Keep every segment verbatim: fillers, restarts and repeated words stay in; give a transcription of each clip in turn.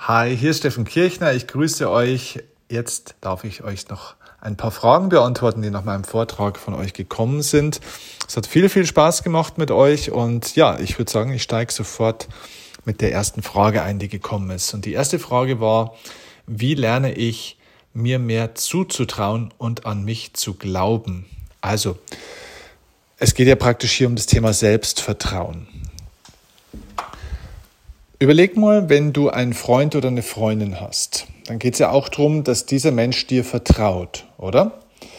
Hi, hier ist Steffen Kirchner. Ich grüße euch. Jetzt darf ich euch noch ein paar Fragen beantworten, die nach meinem Vortrag von euch gekommen sind. Es hat viel, viel Spaß gemacht mit euch und ja, ich würde sagen, ich steige sofort mit der ersten Frage ein, die gekommen ist. Und die erste Frage war, wie lerne ich, mir mehr zuzutrauen und an mich zu glauben? Also, es geht ja praktisch hier um das Thema Selbstvertrauen. Überleg mal, wenn du einen Freund oder eine Freundin hast, dann geht es ja auch darum, dass dieser Mensch dir vertraut, oder?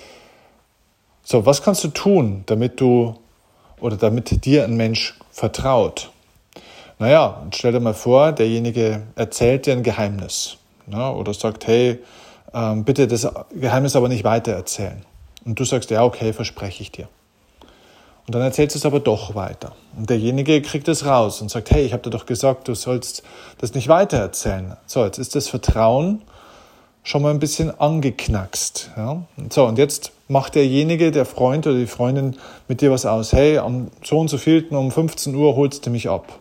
So, was kannst du tun, damit du oder damit dir ein Mensch vertraut? Naja, stell dir mal vor, derjenige erzählt dir ein Geheimnis, ne, oder sagt, hey, ähm, bitte das Geheimnis aber nicht weitererzählen. Und du sagst, ja, okay, verspreche ich dir. Und dann erzählst du es aber doch weiter. Und derjenige kriegt es raus und sagt, hey, ich habe dir doch gesagt, du sollst das nicht weitererzählen. So, jetzt ist das Vertrauen schon mal ein bisschen angeknackst. Ja? Und so, und jetzt macht derjenige, der Freund oder die Freundin mit dir was aus. Hey, am so und so vielten um fünfzehn Uhr holst du mich ab.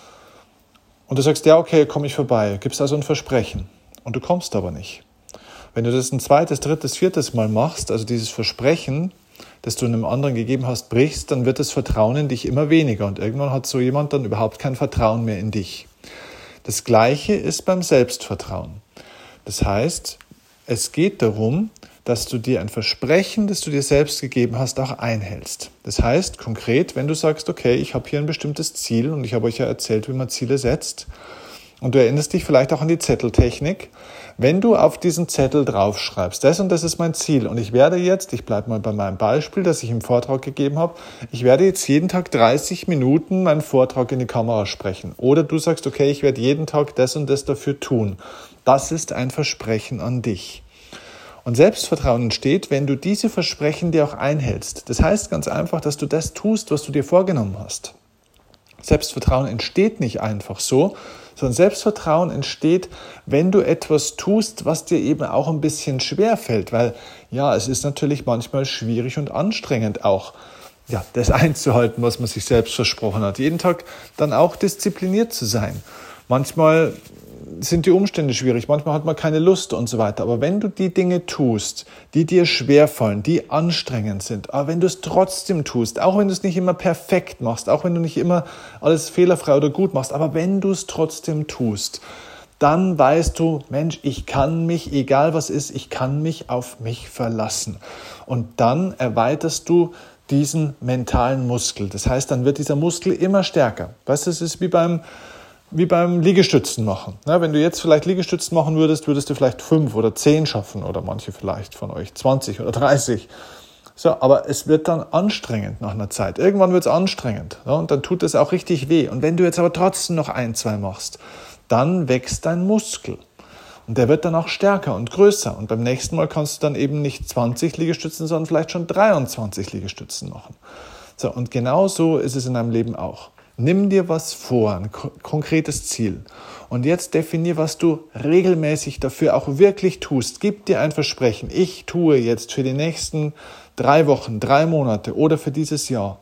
Und du sagst, ja, okay, komme ich vorbei. Gibst also ein Versprechen. Und du kommst aber nicht. Wenn du das ein zweites, drittes, viertes Mal machst, also dieses Versprechen, das du einem anderen gegeben hast, brichst, dann wird das Vertrauen in dich immer weniger und irgendwann hat so jemand dann überhaupt kein Vertrauen mehr in dich. Das Gleiche ist beim Selbstvertrauen. Das heißt, es geht darum, dass du dir ein Versprechen, das du dir selbst gegeben hast, auch einhältst. Das heißt konkret, wenn du sagst, okay, ich habe hier ein bestimmtes Ziel und ich habe euch ja erzählt, wie man Ziele setzt und du erinnerst dich vielleicht auch an die Zetteltechnik. Wenn du auf diesen Zettel draufschreibst, das und das ist mein Ziel und ich werde jetzt, ich bleibe mal bei meinem Beispiel, das ich im Vortrag gegeben habe, ich werde jetzt jeden Tag dreißig Minuten meinen Vortrag in die Kamera sprechen. Oder du sagst, okay, ich werde jeden Tag das und das dafür tun. Das ist ein Versprechen an dich. Und Selbstvertrauen entsteht, wenn du diese Versprechen dir auch einhältst. Das heißt ganz einfach, dass du das tust, was du dir vorgenommen hast. Selbstvertrauen entsteht nicht einfach so, sondern Selbstvertrauen entsteht, wenn du etwas tust, was dir eben auch ein bisschen schwerfällt, weil ja, es ist natürlich manchmal schwierig und anstrengend auch, ja, das einzuhalten, was man sich selbst versprochen hat. Jeden Tag dann auch diszipliniert zu sein. Manchmal sind die Umstände schwierig, manchmal hat man keine Lust und so weiter. Aber wenn du die Dinge tust, die dir schwerfallen, die anstrengend sind, aber wenn du es trotzdem tust, auch wenn du es nicht immer perfekt machst, auch wenn du nicht immer alles fehlerfrei oder gut machst, aber wenn du es trotzdem tust, dann weißt du, Mensch, ich kann mich, egal was ist, ich kann mich auf mich verlassen. Und dann erweiterst du diesen mentalen Muskel. Das heißt, dann wird dieser Muskel immer stärker. Weißt du, es ist wie beim Wie beim Liegestützen machen. Ja, wenn du jetzt vielleicht Liegestützen machen würdest, würdest du vielleicht fünf oder zehn schaffen oder manche vielleicht von euch zwanzig oder dreißig. So, aber es wird dann anstrengend nach einer Zeit. Irgendwann wird es anstrengend, ja, und dann tut es auch richtig weh. Und wenn du jetzt aber trotzdem noch ein, zwei machst, dann wächst dein Muskel. Und der wird dann auch stärker und größer. Und beim nächsten Mal kannst du dann eben nicht zwanzig Liegestützen, sondern vielleicht schon dreiundzwanzig Liegestützen machen. So, und genau so ist es in deinem Leben auch. Nimm dir was vor, ein konkretes Ziel. Und jetzt definier, was du regelmäßig dafür auch wirklich tust. Gib dir ein Versprechen. Ich tue jetzt für die nächsten drei Wochen, drei Monate oder für dieses Jahr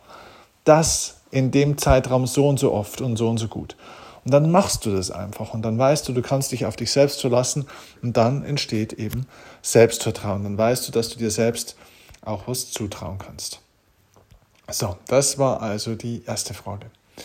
das in dem Zeitraum so und so oft und so und so gut. Und dann machst du das einfach. Und dann weißt du, du kannst dich auf dich selbst verlassen. Und dann entsteht eben Selbstvertrauen. Dann weißt du, dass du dir selbst auch was zutrauen kannst. So, das war also die erste Frage.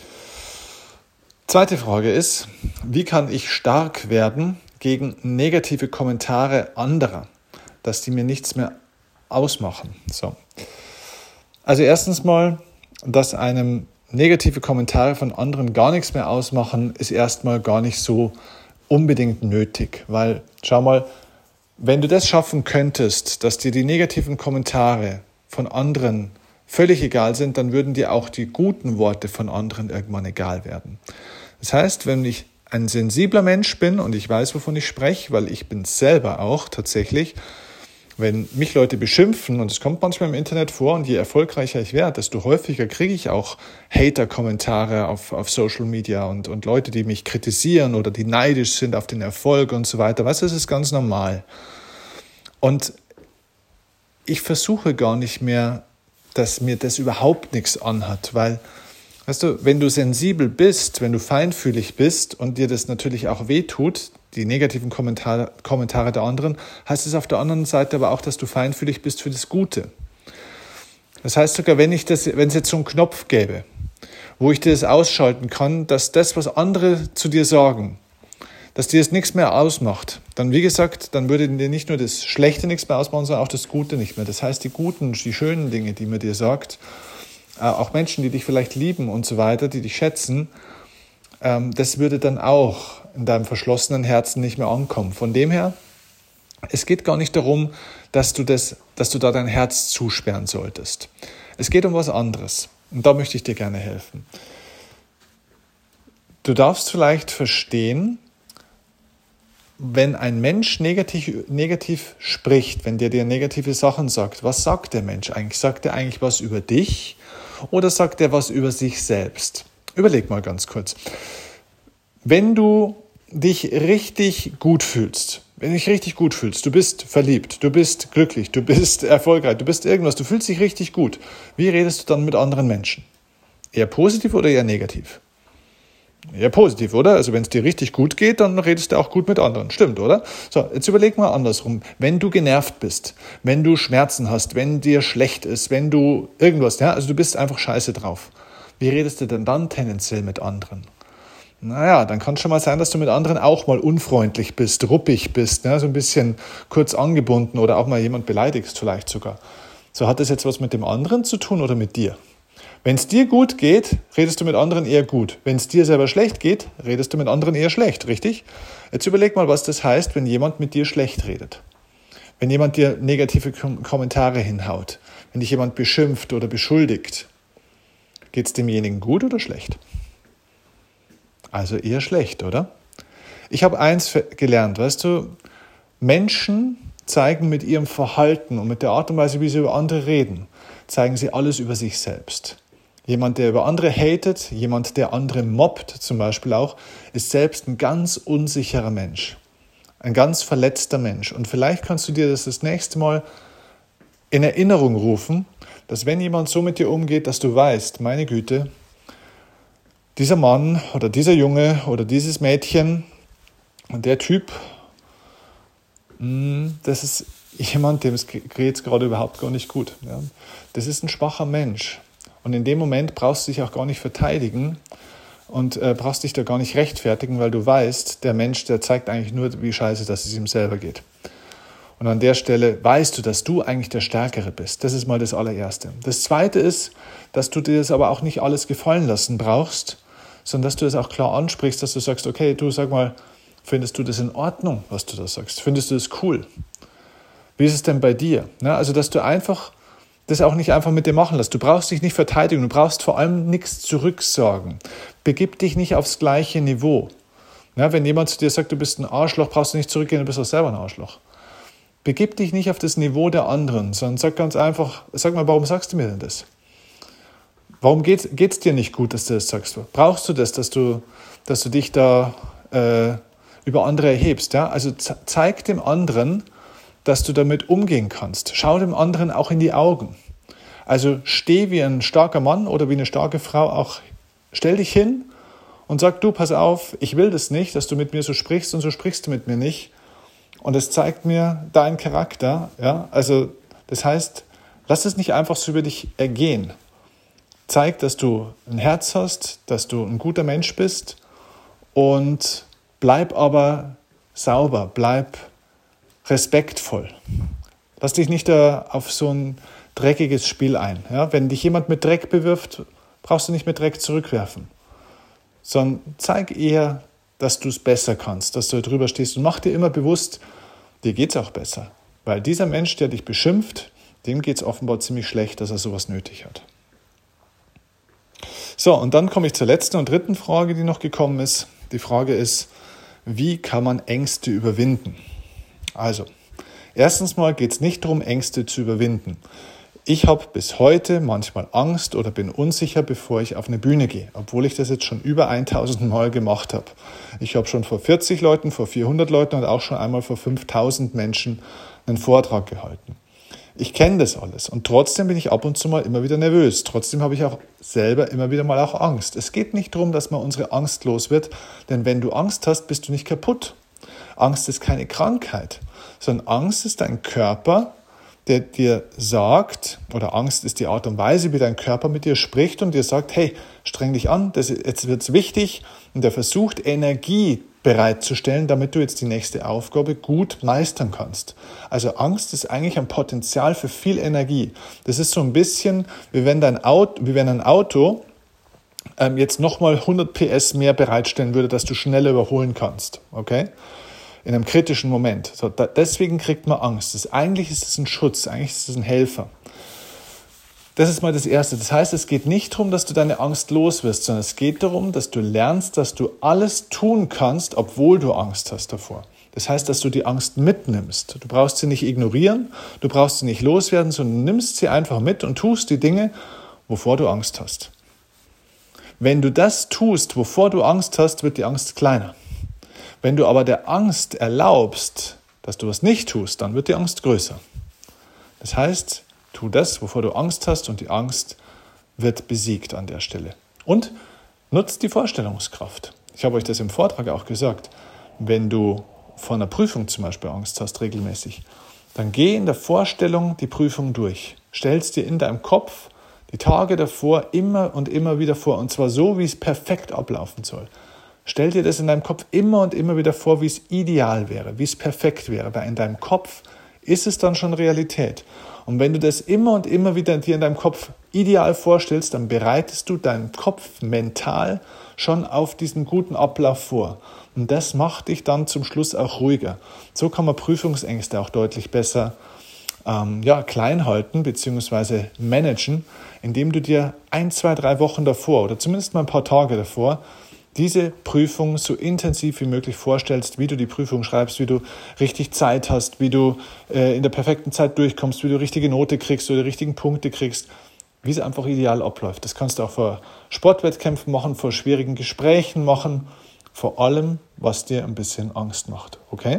Zweite Frage ist, wie kann ich stark werden gegen negative Kommentare anderer, dass die mir nichts mehr ausmachen? So. Also erstens mal, dass einem negative Kommentare von anderen gar nichts mehr ausmachen, ist erstmal gar nicht so unbedingt nötig, weil schau mal, wenn du das schaffen könntest, dass dir die negativen Kommentare von anderen völlig egal sind, dann würden dir auch die guten Worte von anderen irgendwann egal werden. Das heißt, wenn ich ein sensibler Mensch bin und ich weiß, wovon ich spreche, weil ich bin selber auch tatsächlich, wenn mich Leute beschimpfen, und es kommt manchmal im Internet vor, und je erfolgreicher ich werde, desto häufiger kriege ich auch Hater-Kommentare auf, auf Social Media und, und Leute, die mich kritisieren oder die neidisch sind auf den Erfolg und so weiter. Weißt du, das ist ganz normal. Und ich versuche gar nicht mehr, dass mir das überhaupt nichts anhat, weil, weißt du, wenn du sensibel bist, wenn du feinfühlig bist und dir das natürlich auch wehtut, die negativen Kommentare, Kommentare der anderen, heißt es auf der anderen Seite aber auch, dass du feinfühlig bist für das Gute. Das heißt sogar, wenn ich das, wenn es jetzt so einen Knopf gäbe, wo ich dir das ausschalten kann, dass das, was andere zu dir sagen, dass dir das nichts mehr ausmacht, dann wie gesagt, dann würde dir nicht nur das Schlechte nichts mehr ausmachen, sondern auch das Gute nicht mehr. Das heißt, die guten, die schönen Dinge, die man dir sagt, auch Menschen, die dich vielleicht lieben und so weiter, die dich schätzen, das würde dann auch in deinem verschlossenen Herzen nicht mehr ankommen. Von dem her, es geht gar nicht darum, dass du, das, dass du da dein Herz zusperren solltest. Es geht um was anderes. Und da möchte ich dir gerne helfen. Du darfst vielleicht verstehen, wenn ein Mensch negativ, negativ spricht, wenn der dir negative Sachen sagt, was sagt der Mensch eigentlich? Sagt er eigentlich was über dich oder sagt er was über sich selbst? Überleg mal ganz kurz. Wenn du dich richtig gut fühlst, wenn du dich richtig gut fühlst, du bist verliebt, du bist glücklich, du bist erfolgreich, du bist irgendwas, du fühlst dich richtig gut, wie redest du dann mit anderen Menschen? Eher positiv oder eher negativ? Eher positiv, oder? Also wenn es dir richtig gut geht, dann redest du auch gut mit anderen. Stimmt, oder? So, jetzt überleg mal andersrum. Wenn du genervt bist, wenn du Schmerzen hast, wenn dir schlecht ist, wenn du irgendwas, ja, also du bist einfach scheiße drauf. Wie redest du denn dann tendenziell mit anderen? Naja, dann kann es schon mal sein, dass du mit anderen auch mal unfreundlich bist, ruppig bist, ne? So ein bisschen kurz angebunden oder auch mal jemand beleidigst vielleicht sogar. So, hat das jetzt was mit dem anderen zu tun oder mit dir? Wenn es dir gut geht, redest du mit anderen eher gut. Wenn es dir selber schlecht geht, redest du mit anderen eher schlecht, richtig? Jetzt überleg mal, was das heißt, wenn jemand mit dir schlecht redet. Wenn jemand dir negative Kom- Kommentare hinhaut. Wenn dich jemand beschimpft oder beschuldigt. Geht es demjenigen gut oder schlecht? Also eher schlecht, oder? Ich habe eins gelernt, weißt du, Menschen zeigen mit ihrem Verhalten und mit der Art und Weise, wie sie über andere reden, zeigen sie alles über sich selbst. Jemand, der über andere hatet, jemand, der andere mobbt zum Beispiel auch, ist selbst ein ganz unsicherer Mensch. Ein ganz verletzter Mensch. Und vielleicht kannst du dir das das nächste Mal in Erinnerung rufen, dass wenn jemand so mit dir umgeht, dass du weißt, meine Güte, dieser Mann oder dieser Junge oder dieses Mädchen und der Typ, das ist jemand, dem es geht gerade überhaupt gar nicht gut. Ja. Das ist ein schwacher Mensch. Und in dem Moment brauchst du dich auch gar nicht verteidigen und äh, brauchst dich da gar nicht rechtfertigen, weil du weißt, der Mensch, der zeigt eigentlich nur, wie scheiße, dass es ihm selber geht. Und an der Stelle weißt du, dass du eigentlich der Stärkere bist. Das ist mal das allererste. Das zweite ist, dass du dir das aber auch nicht alles gefallen lassen brauchst, sondern dass du es auch klar ansprichst, dass du sagst, okay, du sag mal, findest du das in Ordnung, was du da sagst? Findest du das cool? Wie ist es denn bei dir? Ja, also, dass du einfach das auch nicht einfach mit dir machen lässt. Du brauchst dich nicht verteidigen, du brauchst vor allem nichts zurücksagen. Begib dich nicht aufs gleiche Niveau. Ja, wenn jemand zu dir sagt, du bist ein Arschloch, brauchst du nicht zurückgehen, du bist auch selber ein Arschloch. Begib dich nicht auf das Niveau der anderen, sondern sag ganz einfach, sag mal, warum sagst du mir denn das? Warum geht es dir nicht gut, dass du das sagst? Brauchst du das, dass du, dass du dich da äh, über andere erhebst? Ja? Also ze- zeig dem anderen, dass du damit umgehen kannst. Schau dem anderen auch in die Augen. Also steh wie ein starker Mann oder wie eine starke Frau auch, stell dich hin und sag, du, pass auf, ich will das nicht, dass du mit mir so sprichst und so sprichst du mit mir nicht. Und es zeigt mir deinen Charakter. Ja? Also das heißt, lass es nicht einfach so über dich ergehen. Zeig, dass du ein Herz hast, dass du ein guter Mensch bist und bleib aber sauber, bleib respektvoll. Lass dich nicht da auf so ein dreckiges Spiel ein. Ja? Wenn dich jemand mit Dreck bewirft, brauchst du nicht mit Dreck zurückwerfen, sondern zeig eher, dass du es besser kannst, dass du da drüber stehst und mach dir immer bewusst, dir geht es auch besser. Weil dieser Mensch, der dich beschimpft, dem geht es offenbar ziemlich schlecht, dass er sowas nötig hat. So, und dann komme ich zur letzten und dritten Frage, die noch gekommen ist. Die Frage ist, wie kann man Ängste überwinden? Also, erstens mal geht es nicht darum, Ängste zu überwinden. Ich habe bis heute manchmal Angst oder bin unsicher, bevor ich auf eine Bühne gehe, obwohl ich das jetzt schon über tausend Mal gemacht habe. Ich habe schon vor vierzig Leuten, vor vierhundert Leuten und auch schon einmal vor fünftausend Menschen einen Vortrag gehalten. Ich kenne das alles und trotzdem bin ich ab und zu mal immer wieder nervös. Trotzdem habe ich auch selber immer wieder mal auch Angst. Es geht nicht darum, dass man unsere Angst los wird, denn wenn du Angst hast, bist du nicht kaputt. Angst ist keine Krankheit, sondern Angst ist dein Körper, der dir sagt, oder Angst ist die Art und Weise, wie dein Körper mit dir spricht und dir sagt, hey, streng dich an, das, jetzt wird's wichtig, und der versucht, Energie bereitzustellen, damit du jetzt die nächste Aufgabe gut meistern kannst. Also Angst ist eigentlich ein Potenzial für viel Energie. Das ist so ein bisschen, wie wenn dein Auto, wie wenn ein Auto ähm, jetzt nochmal hundert P S mehr bereitstellen würde, dass du schneller überholen kannst, okay? In einem kritischen Moment. So, da, deswegen kriegt man Angst. Das, eigentlich ist es ein Schutz, eigentlich ist es ein Helfer. Das ist mal das Erste. Das heißt, es geht nicht darum, dass du deine Angst los wirst, sondern es geht darum, dass du lernst, dass du alles tun kannst, obwohl du Angst hast davor. Das heißt, dass du die Angst mitnimmst. Du brauchst sie nicht ignorieren, du brauchst sie nicht loswerden, sondern nimmst sie einfach mit und tust die Dinge, wovor du Angst hast. Wenn du das tust, wovor du Angst hast, wird die Angst kleiner. Wenn du aber der Angst erlaubst, dass du was nicht tust, dann wird die Angst größer. Das heißt, tu das, wovor du Angst hast, und die Angst wird besiegt an der Stelle. Und nutzt die Vorstellungskraft. Ich habe euch das im Vortrag auch gesagt. Wenn du vor einer Prüfung zum Beispiel Angst hast, regelmäßig, dann geh in der Vorstellung die Prüfung durch. Stellst dir in deinem Kopf die Tage davor immer und immer wieder vor, und zwar so, wie es perfekt ablaufen soll. Stell dir das in deinem Kopf immer und immer wieder vor, wie es ideal wäre, wie es perfekt wäre, weil in deinem Kopf ist es dann schon Realität. Und wenn du das immer und immer wieder dir in deinem Kopf ideal vorstellst, dann bereitest du deinen Kopf mental schon auf diesen guten Ablauf vor. Und das macht dich dann zum Schluss auch ruhiger. So kann man Prüfungsängste auch deutlich besser ähm, ja, klein halten bzw. managen, indem du dir ein, zwei, drei Wochen davor oder zumindest mal ein paar Tage davor diese Prüfung so intensiv wie möglich vorstellst, wie du die Prüfung schreibst, wie du richtig Zeit hast, wie du äh, in der perfekten Zeit durchkommst, wie du richtige Note kriegst oder die richtigen Punkte kriegst, wie es einfach ideal abläuft. Das kannst du auch vor Sportwettkämpfen machen, vor schwierigen Gesprächen machen, vor allem, was dir ein bisschen Angst macht, okay?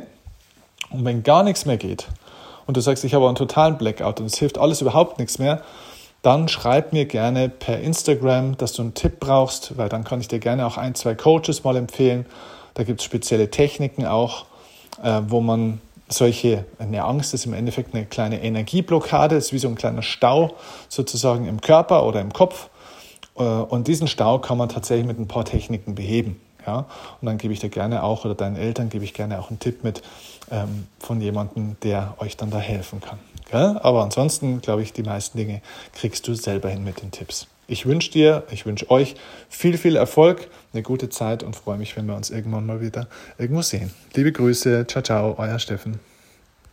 Und wenn gar nichts mehr geht und du sagst, ich habe einen totalen Blackout und es hilft alles überhaupt nichts mehr, dann schreib mir gerne per Instagram, dass du einen Tipp brauchst, weil dann kann ich dir gerne auch ein, zwei Coaches mal empfehlen. Da gibt es spezielle Techniken auch, äh, wo man solche, eine Angst ist im Endeffekt eine kleine Energieblockade, ist wie so ein kleiner Stau sozusagen im Körper oder im Kopf. Äh, und diesen Stau kann man tatsächlich mit ein paar Techniken beheben. Ja? Und dann gebe ich dir gerne auch, oder deinen Eltern gebe ich gerne auch einen Tipp mit ähm, von jemandem, der euch dann da helfen kann. Gell? Aber ansonsten, glaube ich, die meisten Dinge kriegst du selber hin mit den Tipps. Ich wünsche dir, ich wünsche euch viel, viel Erfolg, eine gute Zeit und freue mich, wenn wir uns irgendwann mal wieder irgendwo sehen. Liebe Grüße, ciao, ciao, euer Steffen.